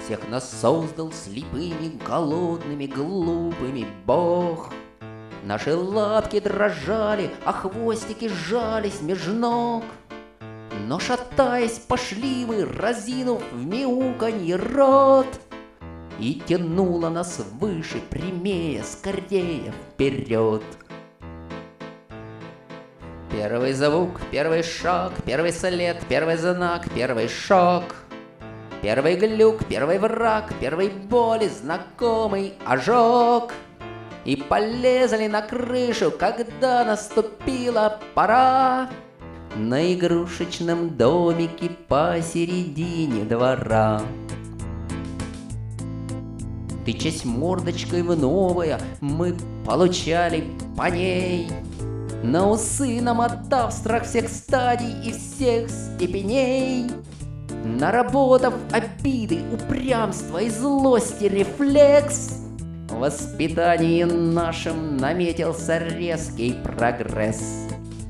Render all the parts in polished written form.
Всех нас создал слепыми, голодными, глупыми Бог. Наши лапки дрожали, а хвостики сжались меж ног. Но шатаясь пошли мы, разинув в мяуканье рот, и тянуло нас выше, прямее, скорее вперед. Первый звук, первый шаг, первый след, первый знак, первый шок. Первый глюк, первый враг, первый боли, знакомый ожог. И полезли на крышу, когда наступила пора, на игрушечном домике посередине двора. Тычась мордочкой в новое, мы получали по ней, на усы намотав страх всех стадий и всех степеней. Наработав обиды, упрямство и злости рефлекс, в воспитании нашем наметился резкий прогресс.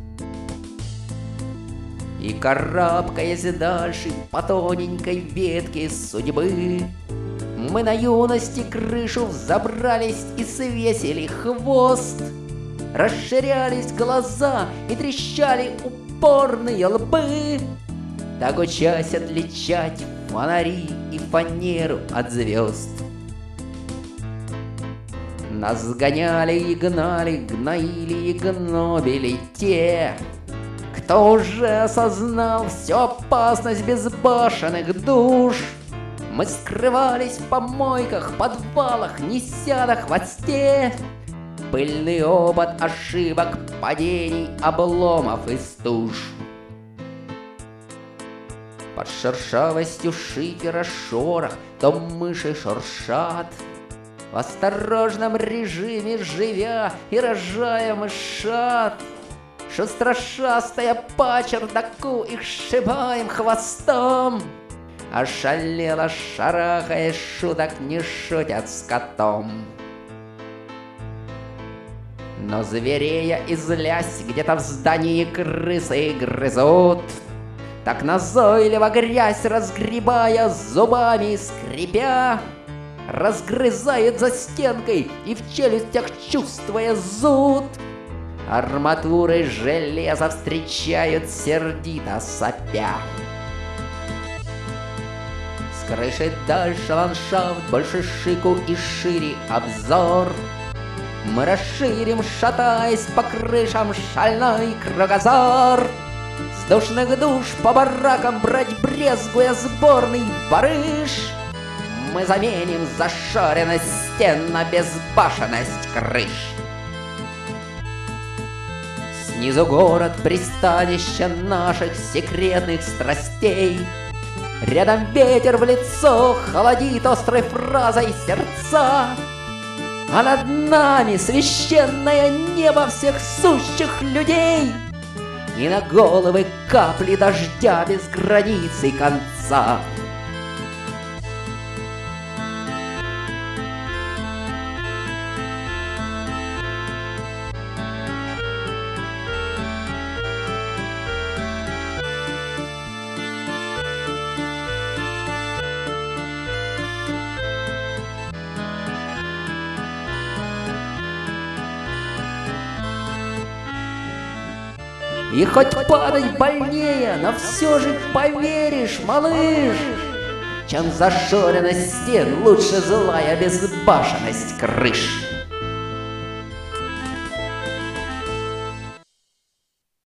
И карабкаясь дальше по тоненькой ветке судьбы, мы на юности крышу взобрались и свесили хвост. Расширялись глаза и трещали упорные лбы, так учась отличать фонари и фанеру от звезд. Нас гоняли и гнали, гноили и гнобили те, кто уже осознал всю опасность безбашенных душ. Мы скрывались в помойках, подвалах, неся на хвосте пыльный опыт ошибок, падений, обломов и стуж. Под шершавостью шифера шорох, то мыши шуршат, в осторожном режиме живя и рожая мышат. Шустрошастая по чердаку их сшибаем хвостом, ошалело шарахая шуток не шутят с котом. Но зверея и злясь где-то в здании крысы грызут, так назойливо грязь разгребая, зубами скрипя, разгрызают за стенкой и в челюстях чувствуя зуд. Арматуры железа встречают сердито сопя. С крыши дальше ландшафт, больше шику и шире обзор. Мы расширим, шатаясь по крышам, шальной кругозор. С душных душ по баракам брать брезгуя сборный барыш, мы заменим зашоренность стен на безбашенность крыш. Снизу город, пристанище наших секретных страстей. Рядом ветер в лицо холодит острой фразой сердца, а над нами священное небо всех сущих людей, и на головы капли дождя без границы конца. И хоть падать больнее, но все же поверишь, малыш, чем зашоренность стен лучше злая безбашенность крыш.